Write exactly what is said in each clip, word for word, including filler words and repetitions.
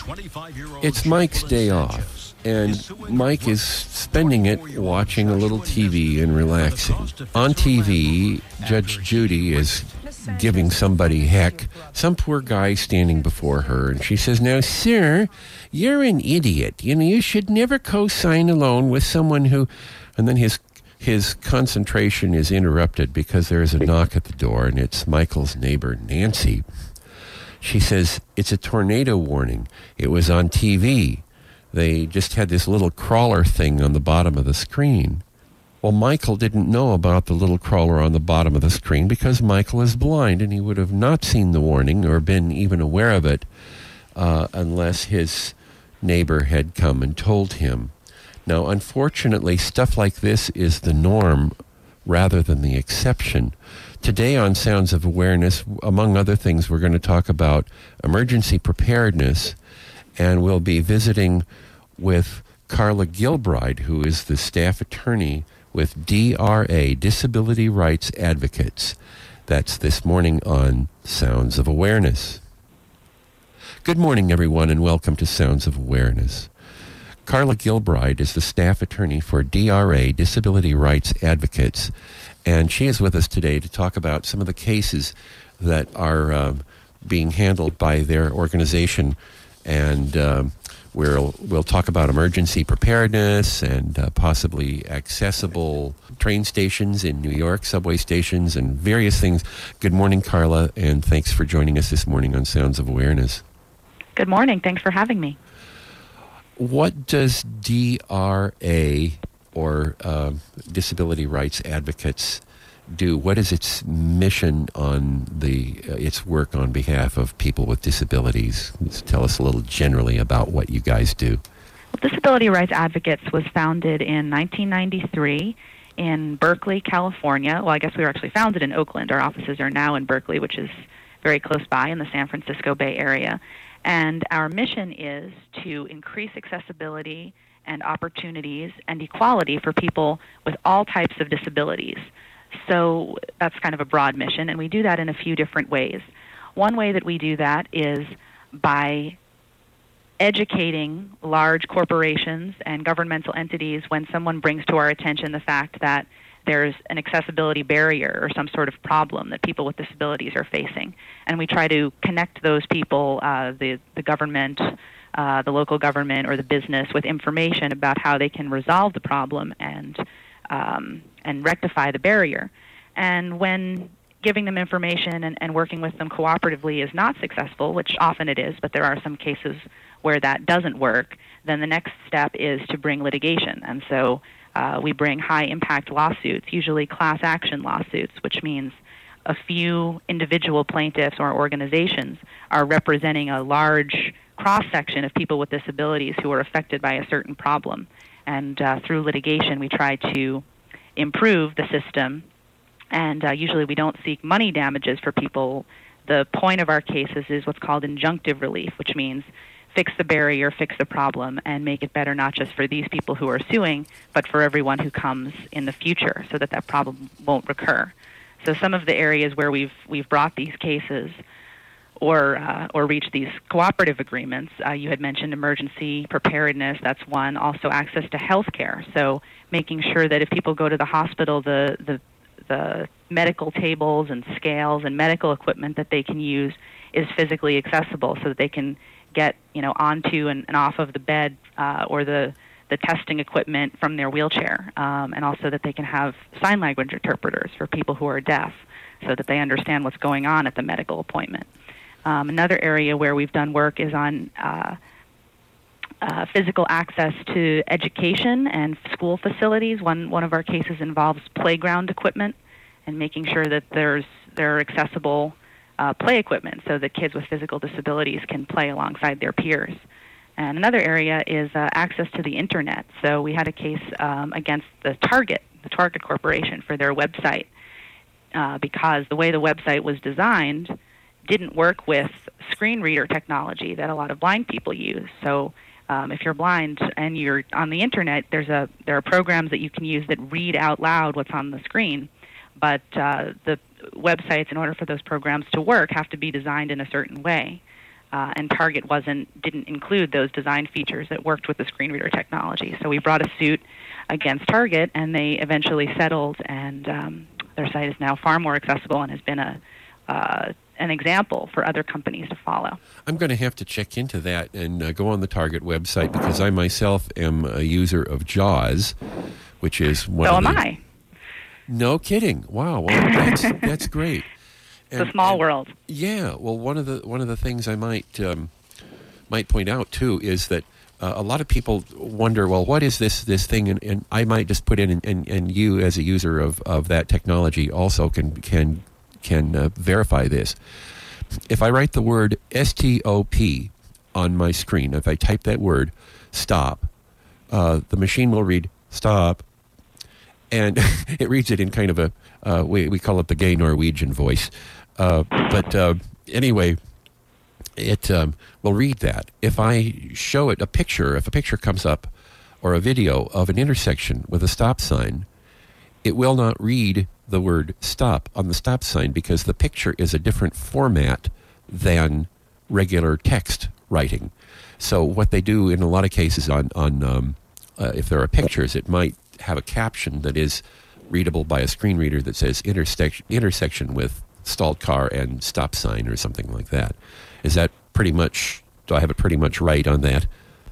It's Mike's day off, and Mike is spending it watching a little T V and relaxing. On T V, Judge Judy is giving somebody heck, some poor guy standing before her, and she says, "Now, sir, you're an idiot. You know, you should never co-sign a loan with someone who..." And then his his concentration is interrupted because there is a knock at the door, and it's Michael's neighbor, Nancy. She says, "It's a tornado warning. It was on T V. They just had this little crawler thing on the bottom of the screen." Well, Michael didn't know about the little crawler on the bottom of the screen because Michael is blind, and he would have not seen the warning or been even aware of it uh, unless his neighbor had come and told him. Now, unfortunately, stuff like this is the norm rather than the exception. Today on Sounds of Awareness, among other things, we're going to talk about emergency preparedness, and we'll be visiting with Carla Gilbride, who is the staff attorney with D R A, Disability Rights Advocates. That's this morning on Sounds of Awareness. Good morning, everyone, and welcome to Sounds of Awareness. Carla Gilbride is the staff attorney for D R A, Disability Rights Advocates, and she is with us today to talk about some of the cases that are uh, being handled by their organization, and uh, we'll, we'll talk about emergency preparedness and uh, possibly accessible train stations in New York, subway stations, and various things. Good morning, Carla, and thanks for joining us this morning on Sounds of Awareness. Good morning. Thanks for having me. What does D R A, or uh, Disability Rights Advocates, do? What is its mission on the uh, its work on behalf of people with disabilities? Just tell us a little generally about what you guys do. Well, Disability Rights Advocates was founded in nineteen ninety-three in Berkeley, California. Well, I guess we were actually founded in Oakland. Our offices are now in Berkeley, which is very close by in the San Francisco Bay Area. And our mission is to increase accessibility and opportunities and equality for people with all types of disabilities. So that's kind of a broad mission, and we do that in a few different ways. One way that we do that is by educating large corporations and governmental entities when someone brings to our attention the fact that there's an accessibility barrier or some sort of problem that people with disabilities are facing. And we try to connect those people, uh, the, the government, uh, the local government, or the business with information about how they can resolve the problem and, um, and rectify the barrier. And when giving them information and, and working with them cooperatively is not successful, which often it is, but there are some cases where that doesn't work, then the next step is to bring litigation. And so Uh, we bring high-impact lawsuits, usually class action lawsuits, which means a few individual plaintiffs or organizations are representing a large cross-section of people with disabilities who are affected by a certain problem. And uh, through litigation, we try to improve the system, and uh, usually we don't seek money damages for people. The point of our cases is what's called injunctive relief, which means fix the barrier, fix the problem, and make it better not just for these people who are suing, but for everyone who comes in the future so that that problem won't recur. So some of the areas where we've we've brought these cases or uh, or reached these cooperative agreements, uh, you had mentioned emergency preparedness, that's one. Also access to health care, so making sure that if people go to the hospital, the, the, the medical tables and scales and medical equipment that they can use is physically accessible so that they can get, you know, onto and, and off of the bed uh, or the, the testing equipment from their wheelchair, um, and also that they can have sign language interpreters for people who are deaf so that they understand what's going on at the medical appointment. Um, another area where we've done work is on uh, uh, physical access to education and school facilities. One, one of our cases involves playground equipment and making sure that there's there are accessible Uh, play equipment so that kids with physical disabilities can play alongside their peers. And another area is uh, access to the Internet. So we had a case um, against the Target, the Target Corporation, for their website uh, because the way the website was designed didn't work with screen reader technology that a lot of blind people use. So um, if you're blind and you're on the Internet, there's a there are programs that you can use that read out loud what's on the screen, but uh, the websites, in order for those programs to work, have to be designed in a certain way. uh, and Target wasn't didn't include those design features that worked with the screen reader technology. So we brought a suit against Target, and they eventually settled, and um, their site is now far more accessible and has been a uh, an example for other companies to follow. I'm going to have to check into that and uh, go on the Target website, because I myself am a user of JAWS, which is one so of am the... I. No kidding. Wow. Well, that's that's great. And, it's a small and, world. Yeah. Well, one of the one of the things I might um, might point out too is that uh, a lot of people wonder, well, what is this this thing? And, and I might just put in, and, and, and you as a user of, of that technology also can can can uh, verify this. If I write the word S T O P on my screen, if I type that word, stop, uh, the machine will read stop. And it reads it in kind of a, uh, we, we call it the gay Norwegian voice. Uh, but uh, anyway, it um, will read that. If I show it a picture, if a picture comes up or a video of an intersection with a stop sign, it will not read the word stop on the stop sign, because the picture is a different format than regular text writing. So what they do in a lot of cases on, on um, uh, if there are pictures, it might have a caption that is readable by a screen reader that says intersection intersection with stalled car and stop sign or something like that. Is that pretty much, do I have it pretty much right on that?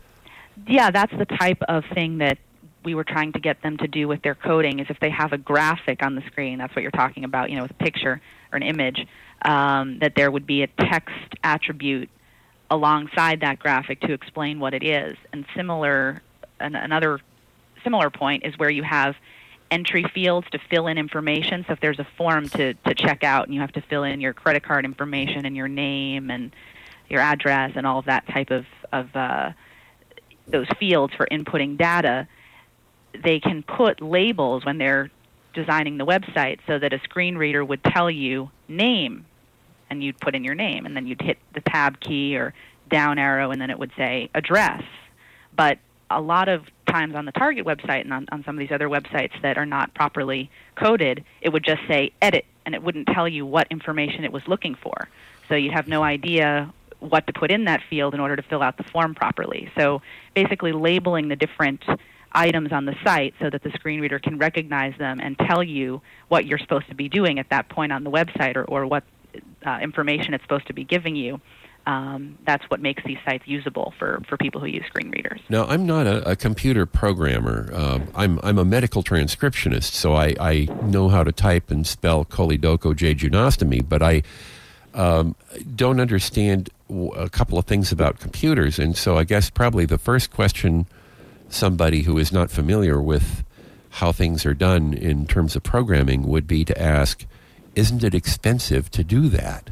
Yeah, that's the type of thing that we were trying to get them to do with their coding, is if they have a graphic on the screen, that's what you're talking about, you know, with a picture or an image, um, that there would be a text attribute alongside that graphic to explain what it is. And similar, an, another similar point is where you have entry fields to fill in information. So if there's a form to, to check out and you have to fill in your credit card information and your name and your address and all of that type of, of uh, those fields for inputting data, they can put labels when they're designing the website so that a screen reader would tell you name, and you'd put in your name, and then you'd hit the tab key or down arrow, and then it would say address. But a lot of times on the Target website and on, on some of these other websites that are not properly coded, it would just say edit, and it wouldn't tell you what information it was looking for. So you have no idea what to put in that field in order to fill out the form properly. So basically labeling the different items on the site so that the screen reader can recognize them and tell you what you're supposed to be doing at that point on the website, or, or what uh, information it's supposed to be giving you. Um, that's what makes these sites usable for, for people who use screen readers. Now, I'm not a, a computer programmer. Uh, I'm I'm a medical transcriptionist, so I, I know how to type and spell choledocho jejunostomy, but I um, don't understand w- a couple of things about computers, and so I guess probably the first question somebody who is not familiar with how things are done in terms of programming would be to ask, isn't it expensive to do that?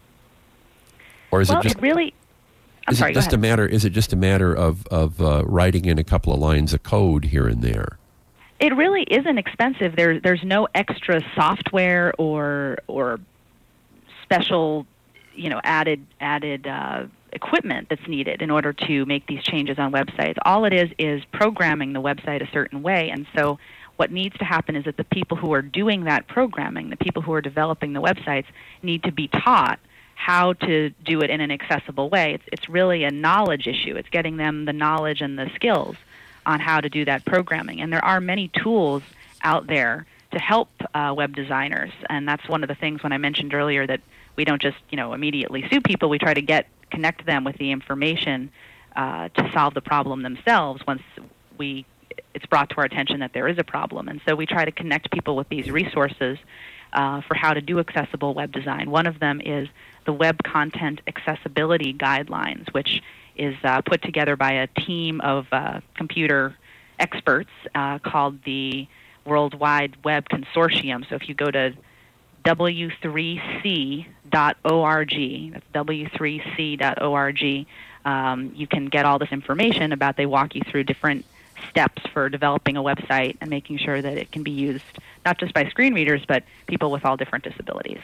Or is well, it just it really? I'm is sorry, it just a matter? Is it just a matter of of uh, writing in a couple of lines of code here and there? It really isn't expensive. There, there's no extra software or or special, you know, added added uh, equipment that's needed in order to make these changes on websites. All it is is programming the website a certain way, and so what needs to happen is that the people who are doing that programming, the people who are developing the websites, need to be taught how to do it in an accessible way. It's, it's really a knowledge issue. It's getting them the knowledge and the skills on how to do that programming. And there are many tools out there to help uh, web designers. And that's one of the things when I mentioned earlier that we don't just, you know, immediately sue people. We try to get connect them with the information uh, to solve the problem themselves once we it's brought to our attention that there is a problem. And so we try to connect people with these resources uh, for how to do accessible web design. One of them is the Web Content Accessibility Guidelines, which is uh, put together by a team of uh, computer experts uh, called the World Wide Web Consortium. So if you go to w three c dot org, that's w three c dot org, um, you can get all this information about, they walk you through different steps for developing a website and making sure that it can be used not just by screen readers, but people with all different disabilities.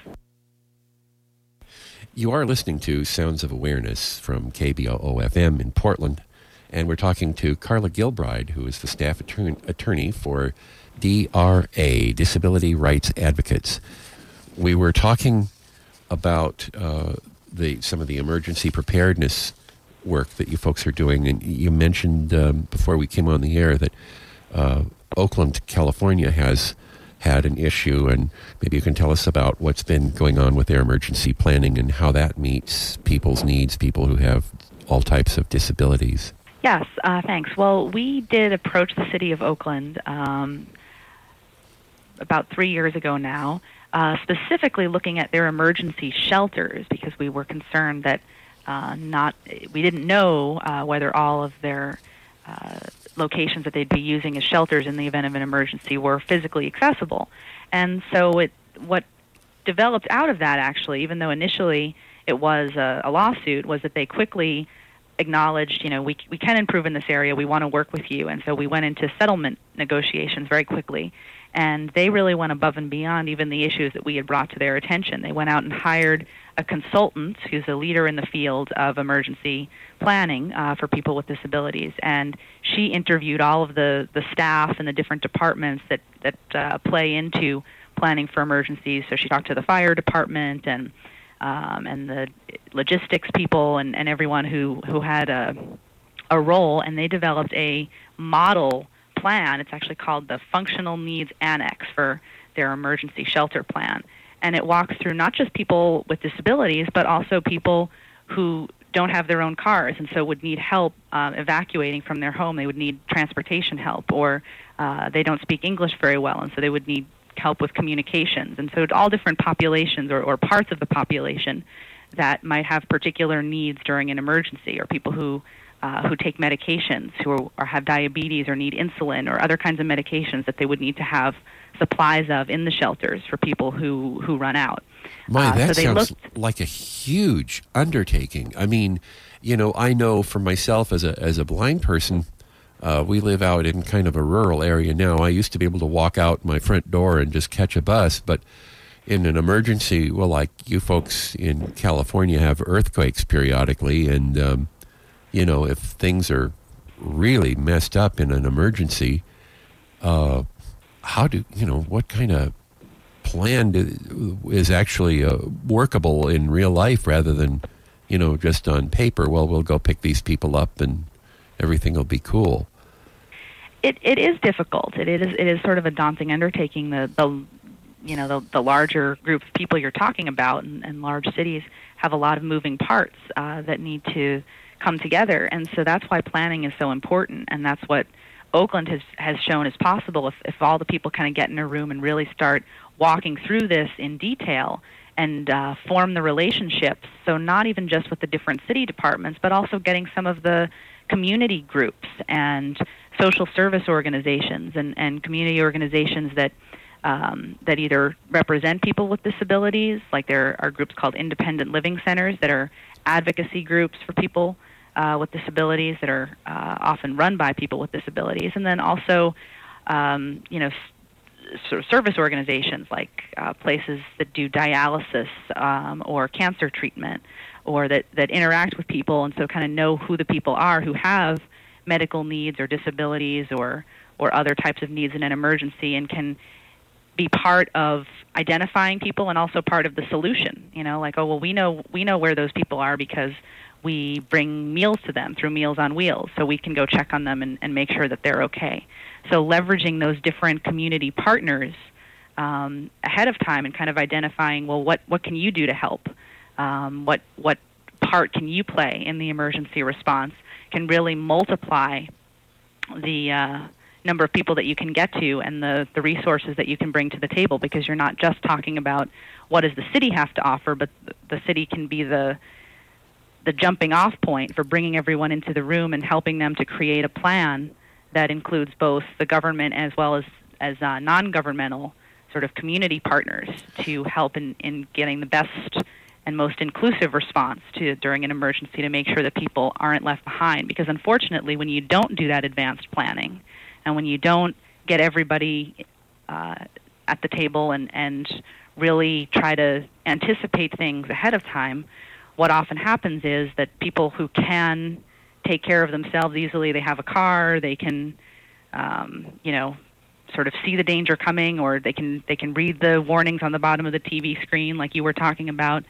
You are listening to Sounds of Awareness from K B O O F M in Portland, and we're talking to Carla Gilbride, who is the staff attorney for D R A, Disability Rights Advocates. We were talking about uh, the some of the emergency preparedness work that you folks are doing. And you mentioned um, before we came on the air that uh, Oakland, California has had an issue, and maybe you can tell us about what's been going on with their emergency planning and how that meets people's needs, people who have all types of disabilities. Yes, uh, thanks. Well, we did approach the city of Oakland um, about three years ago now, uh, specifically looking at their emergency shelters, because we were concerned that uh, not we didn't know uh, whether all of their uh, locations that they'd be using as shelters in the event of an emergency were physically accessible. And so it what developed out of that, actually, even though initially it was a, a lawsuit, was that they quickly acknowledged, you know, we we can improve in this area, we want to work with you. And so we went into settlement negotiations very quickly. And they really went above and beyond even the issues that we had brought to their attention. They went out and hired a consultant who's a leader in the field of emergency planning uh, for people with disabilities. And she interviewed all of the, the staff and the different departments that, that uh, play into planning for emergencies. So she talked to the fire department and um, and the logistics people and, and everyone who, who had a, a role, and they developed a model plan. It's actually called the Functional Needs Annex for their emergency shelter plan. And it walks through not just people with disabilities, but also people who don't have their own cars and so would need help uh, evacuating from their home. They would need transportation help, or uh, they don't speak English very well, and so they would need help with communications. And so all different populations or, or parts of the population that might have particular needs during an emergency, or people who Uh, who take medications, who are, or have diabetes or need insulin or other kinds of medications that they would need to have supplies of in the shelters for people who, who run out. My, uh, that so sounds looked, like a huge undertaking. I mean, you know, I know for myself as a as a blind person, uh, we live out in kind of a rural area now. I used to be able to walk out my front door and just catch a bus, but in an emergency, well, like you folks in California have earthquakes periodically, and um, you know, if things are really messed up in an emergency, uh, how do, you know, what kind of plan do, is actually uh, workable in real life rather than, you know, just on paper? Well, we'll go pick these people up and everything will be cool. It it is difficult. It is it is sort of a daunting undertaking. The the you know the the larger group of people you're talking about, and, and large cities have a lot of moving parts uh, that need to come together, and so that's why planning is so important, and that's what Oakland has has shown is possible if, if all the people kind of get in a room and really start walking through this in detail and uh, form the relationships, so not even just with the different city departments, but also getting some of the community groups and social service organizations and, and community organizations that um, that either represent people with disabilities, like there are groups called independent living centers that are advocacy groups for people Uh, with disabilities that are uh, often run by people with disabilities, and then also, um, you know, s- sort of service organizations like uh, places that do dialysis um, or cancer treatment, or that, that interact with people and so kind of know who the people are who have medical needs or disabilities or or other types of needs in an emergency, and can be part of identifying people and also part of the solution. You know, like, oh well, we know we know where those people are because we bring meals to them through Meals on Wheels, so we can go check on them and, and make sure that they're okay. So leveraging those different community partners um, ahead of time and kind of identifying, well, what, what can you do to help? Um, what what part can you play in the emergency response can really multiply the uh, number of people that you can get to and the, the resources that you can bring to the table, because you're not just talking about what does the city have to offer, but the city can be the the jumping off point for bringing everyone into the room and helping them to create a plan that includes both the government as well as, as uh, non-governmental sort of community partners to help in, in getting the best and most inclusive response to during an emergency, to make sure that people aren't left behind. Because unfortunately, when you don't do that advanced planning, and when you don't get everybody uh, at the table and, and really try to anticipate things ahead of time, what often happens is that people who can take care of themselves easily, they have a car, they can, um, you know, sort of see the danger coming, or they can they can read the warnings on the bottom of the T V screen, like you were talking about.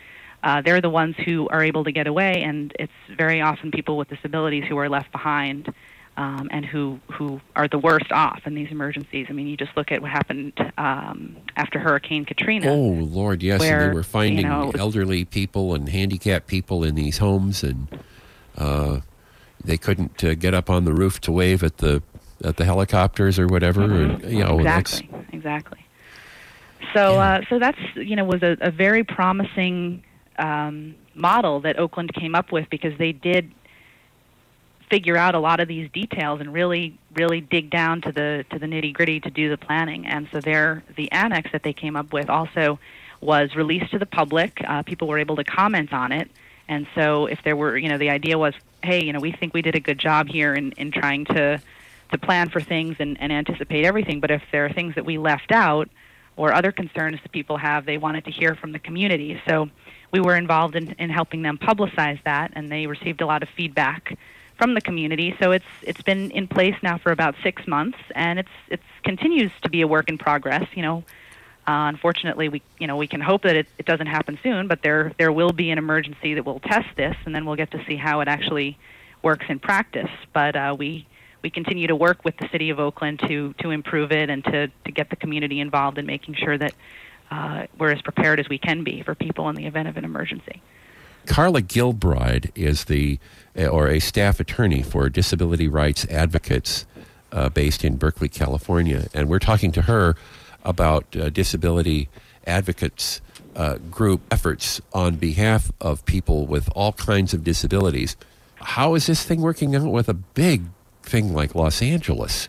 uh, they're the ones who are able to get away, and it's very often people with disabilities who are left behind um, and who, who are the worst off in these emergencies. I mean, you just look at what happened um, after Hurricane Katrina. Oh, Lord, yes, where, and they were finding you know, elderly people and handicapped people in these homes, and uh, they couldn't uh, get up on the roof to wave at the at the helicopters or whatever. Mm-hmm. Or, you know, exactly, that's, exactly. So, yeah. uh, so that's you know was a, a very promising um, model that Oakland came up with, because they did figure out a lot of these details and really, really dig down to the to the nitty gritty to do the planning. And so, there, the annex that they came up with also was released to the public. Uh, people were able to comment on it. And so, if there were, you know, the idea was, hey, you know, we think we did a good job here in, in trying to to plan for things and, and anticipate everything. But if there are things that we left out or other concerns that people have, they wanted to hear from the community. So we were involved in, in helping them publicize that, and they received a lot of feedback from the community. So it's it's been in place now for about six months, and it's it's continues to be a work in progress. You know, uh, unfortunately, we you know we can hope that it, it doesn't happen soon, but there there will be an emergency that will test this, and then we'll get to see how it actually works in practice. But uh, we we continue to work with the city of Oakland to to improve it and to to get the community involved in making sure that uh, we're as prepared as we can be for people in the event of an emergency. Carla Gilbride is the or a staff attorney for Disability Rights Advocates uh, based in Berkeley, California, and we're talking to her about uh, disability advocates uh, group efforts on behalf of people with all kinds of disabilities. How is this thing working out with a big thing like Los Angeles?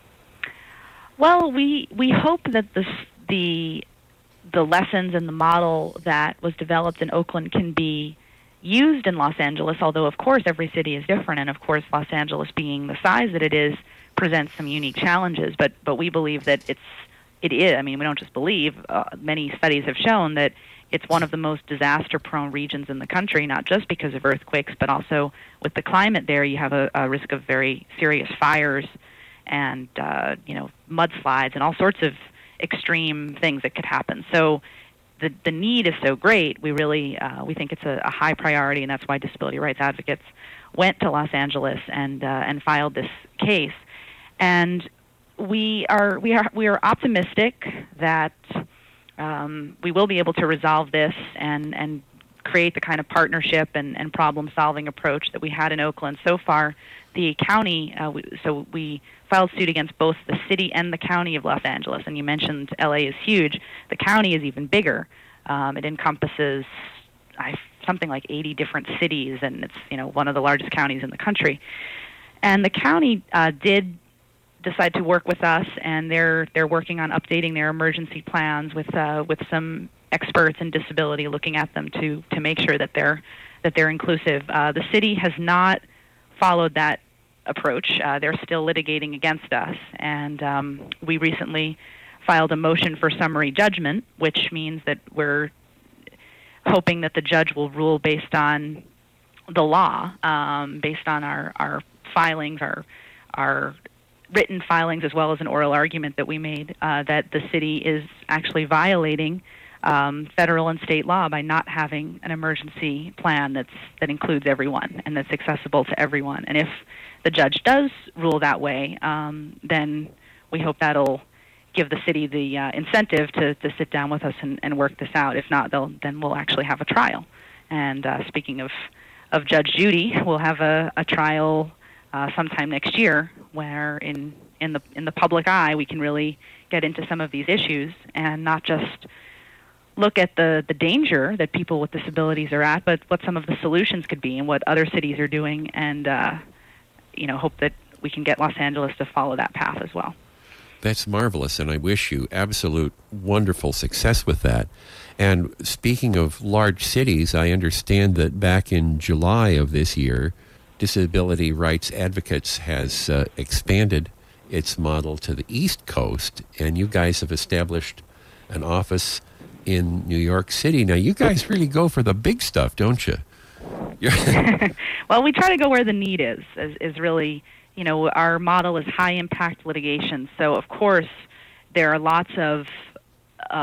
Well, we we hope that the the the lessons and the model that was developed in Oakland can be used in Los Angeles, although of course every city is different, and of course Los Angeles, being the size that it is, presents some unique challenges. But but we believe that it's it is. I mean, we don't just believe. Uh, many studies have shown that it's one of the most disaster-prone regions in the country, not just because of earthquakes, but also with the climate there. You have a, a risk of very serious fires and uh, you know mudslides and all sorts of extreme things that could happen. So the the need is so great. We really uh, we think it's a, a high priority, and that's why disability rights advocates went to Los Angeles and uh, and filed this case. And we are we are we are optimistic that um, we will be able to resolve this and and create the kind of partnership and, and problem solving approach that we had in Oakland. So far, the county uh, we, so we filed suit against both the city and the county of Los Angeles. And you mentioned L A is huge. The county is even bigger. Um, it encompasses I, something like eighty different cities, and it's you know one of the largest counties in the country. And the county uh, did decide to work with us, and they're they're working on updating their emergency plans with uh, with some experts in disability looking at them to to make sure that they're that they're inclusive. Uh, the city has not followed that approach. Uh, they're still litigating against us, and um, we recently filed a motion for summary judgment, which means that we're hoping that the judge will rule based on the law, um, based on our, our filings, our our written filings, as well as an oral argument that we made, uh, that the city is actually violating um, federal and state law by not having an emergency plan that's that includes everyone and that's accessible to everyone. And if the judge does rule that way, um, then we hope that'll give the city the uh, incentive to, to sit down with us and, and work this out. If not, they'll, then we'll actually have a trial. And uh, speaking of, of Judge Judy, we'll have a, a trial uh, sometime next year where in, in, the, in the public eye we can really get into some of these issues and not just look at the, the danger that people with disabilities are at, but what some of the solutions could be and what other cities are doing, and uh, you know, hope that we can get Los Angeles to follow that path as well. That's marvelous, and I wish you absolute wonderful success with that. And speaking of large cities, I understand that back in July of this year, Disability Rights Advocates has uh, expanded its model to the East Coast, and you guys have established an office in New York City. Now, you guys really go for the big stuff, don't you? Well, we try to go where the need is, is, is really... You know, our model is high-impact litigation, so of course there are lots of of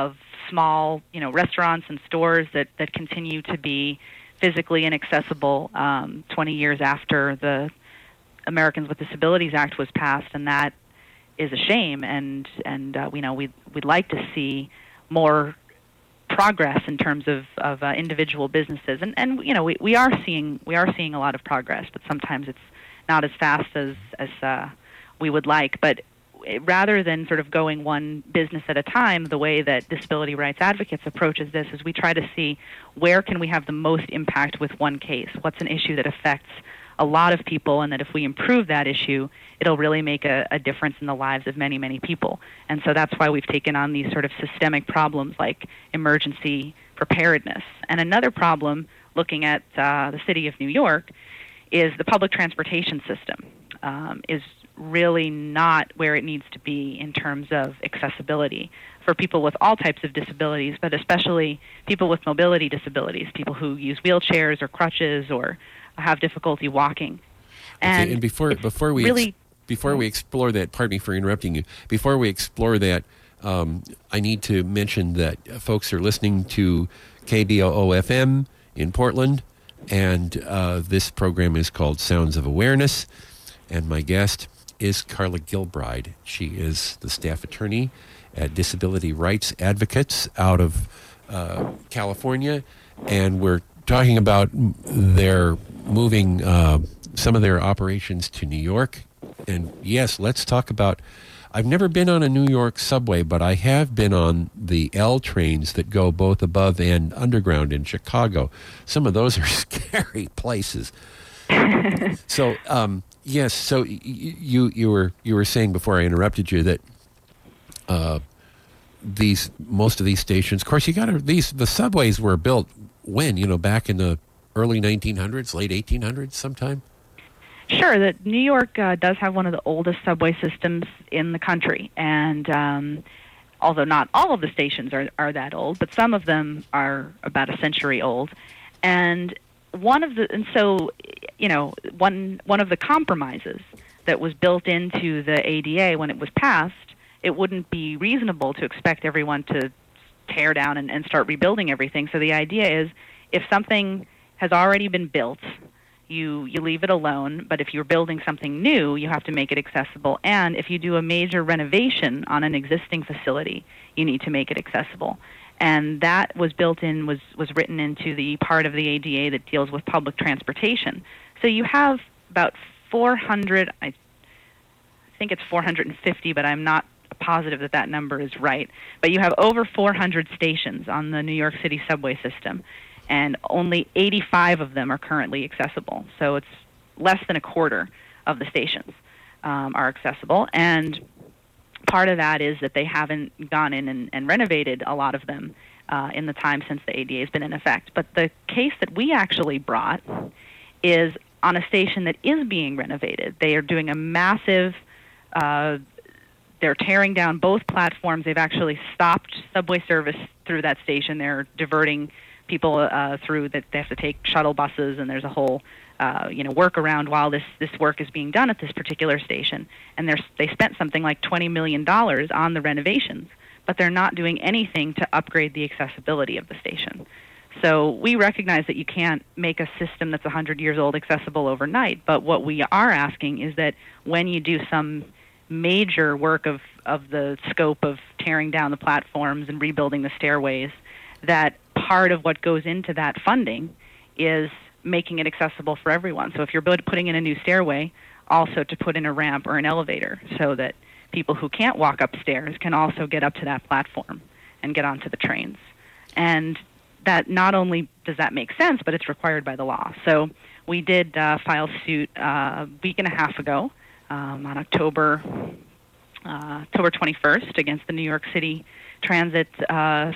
small, you know, restaurants and stores that, that continue to be physically inaccessible um, twenty years after the Americans with Disabilities Act was passed, and that is a shame. And and uh, you know, we'd we'd like to see more progress in terms of of uh, individual businesses, and and you know, we, we are seeing we are seeing a lot of progress, but sometimes it's not as fast as as uh, we would like. But rather than sort of going one business at a time, the way that disability rights advocates approaches this is we try to see where can we have the most impact with one case. What's an issue that affects a lot of people, and that if we improve that issue, it'll really make a, a difference in the lives of many, many people. And so that's why we've taken on these sort of systemic problems like emergency preparedness. And another problem, looking at uh, the city of New York, is the public transportation system um, is really not where it needs to be in terms of accessibility for people with all types of disabilities, but especially people with mobility disabilities, people who use wheelchairs or crutches or have difficulty walking. And, okay, and before before we really, ex- before we explore that, pardon me for interrupting you. Before we explore that, um, I need to mention that folks are listening to K B O O F M in Portland, and uh, this program is called Sounds of Awareness. And my guest is Carla Gilbride. She is the staff attorney at Disability Rights Advocates out of uh, California, and we're talking about their moving uh, some of their operations to New York. And yes, let's talk about, I've never been on a New York subway, but I have been on the L trains that go both above and underground in Chicago. Some of those are scary places. So, um, yes, so y- you you were you were saying before I interrupted you that uh, these most of these stations, of course, you got to these the subways were built when, you know, back in the early nineteen hundreds, late eighteen hundreds, sometime. Sure, that New York uh, does have one of the oldest subway systems in the country, and um, although not all of the stations are are that old, but some of them are about a century old, and one of the and so you know one one of the compromises that was built into the A D A when it was passed, it wouldn't be reasonable to expect everyone to tear down and, and start rebuilding everything. So the idea is, if something has already been built, you you leave it alone, but if you're building something new, you have to make it accessible. And if you do a major renovation on an existing facility, you need to make it accessible. And that was built in, was, was written into the part of the A D A that deals with public transportation. So you have about four hundred, I think it's four hundred fifty, but I'm not positive that that number is right. But you have over four hundred stations on the New York City subway system, and only eighty-five of them are currently accessible. So it's less than a quarter of the stations um, are accessible. And part of that is that they haven't gone in and, and renovated a lot of them uh, in the time since the A D A has been in effect. But the case that we actually brought is on a station that is being renovated. They are doing a massive, uh, they're tearing down both platforms. They've actually stopped subway service through that station. They're diverting people uh, through that. They have to take shuttle buses, and there's a whole Uh, you know, workaround while this, this work is being done at this particular station. And they're, they spent something like twenty million dollars on the renovations, but they're not doing anything to upgrade the accessibility of the station. So we recognize that you can't make a system that's one hundred years old accessible overnight, but what we are asking is that when you do some major work of, of the scope of tearing down the platforms and rebuilding the stairways, that part of what goes into that funding is making it accessible for everyone. So if you're putting in a new stairway, also to put in a ramp or an elevator so that people who can't walk upstairs can also get up to that platform and get onto the trains. And that not only does that make sense, but it's required by the law. So we did uh, file suit uh, a week and a half ago um, on October uh, October twenty-first against the New York City Transit uh,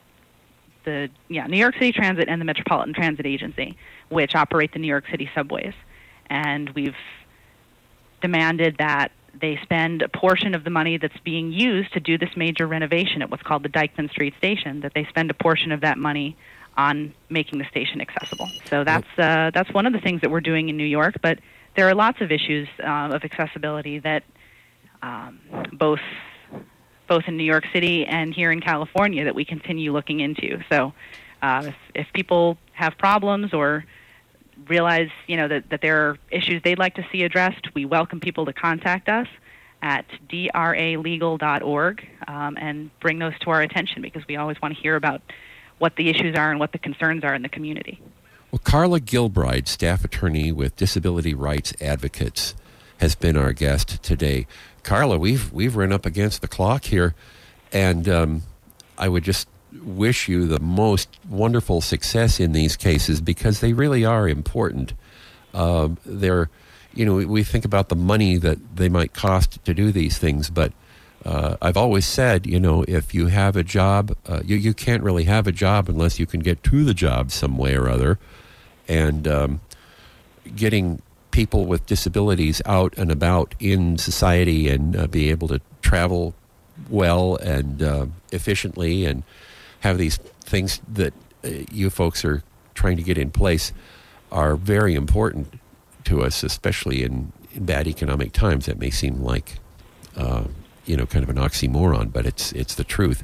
the yeah New York City Transit and the Metropolitan Transit Agency, which operate the New York City subways. And we've demanded that they spend a portion of the money that's being used to do this major renovation at what's called the Dyckman Street Station, that they spend a portion of that money on making the station accessible. So that's uh, that's one of the things that we're doing in New York, but there are lots of issues uh, of accessibility that um, both both in New York City and here in California, that we continue looking into. So uh, if, if people have problems or realize, you know, that, that there are issues they'd like to see addressed, we welcome people to contact us at d r a legal dot org um, and bring those to our attention, because we always want to hear about what the issues are and what the concerns are in the community. Well, Carla Gilbride, staff attorney with Disability Rights Advocates, has been our guest today. Carla, we've we've run up against the clock here, and um, I would just wish you the most wonderful success in these cases, because they really are important. Uh, they're, you know, we think about the money that they might cost to do these things, but uh, I've always said, you know, if you have a job, uh, you you can't really have a job unless you can get to the job some way or other, and um, getting people with disabilities out and about in society and uh, be able to travel well and uh, efficiently and have these things that uh, you folks are trying to get in place are very important to us, especially in, in bad economic times. That may seem like, uh, you know, kind of an oxymoron, but it's it's the truth.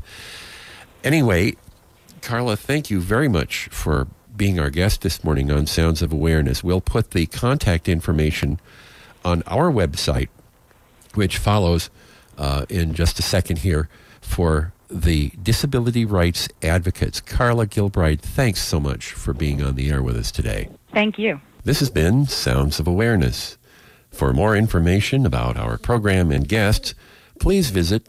Anyway, Carla, thank you very much for being our guest this morning on Sounds of Awareness. We'll put the contact information on our website, which follows uh, in just a second here, for the Disability Rights Advocates. Carla Gilbride, thanks so much for being on the air with us today. Thank you. This has been Sounds of Awareness. For more information about our program and guests, please visit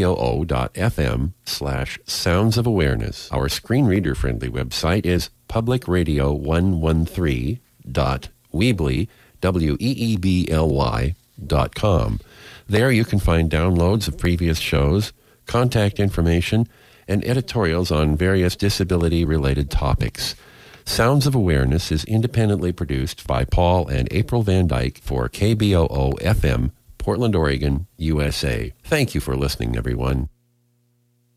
kboo.fm slash Sounds of Awareness. Our screen reader friendly website is public radio one thirteen dot weebly, W E E B L Y, dot com. There you can find downloads of previous shows, contact information, and editorials on various disability-related topics. Sounds of Awareness is independently produced by Paul and April Van Dyke for K B O O F M, Portland, Oregon, U S A. Thank you for listening, everyone.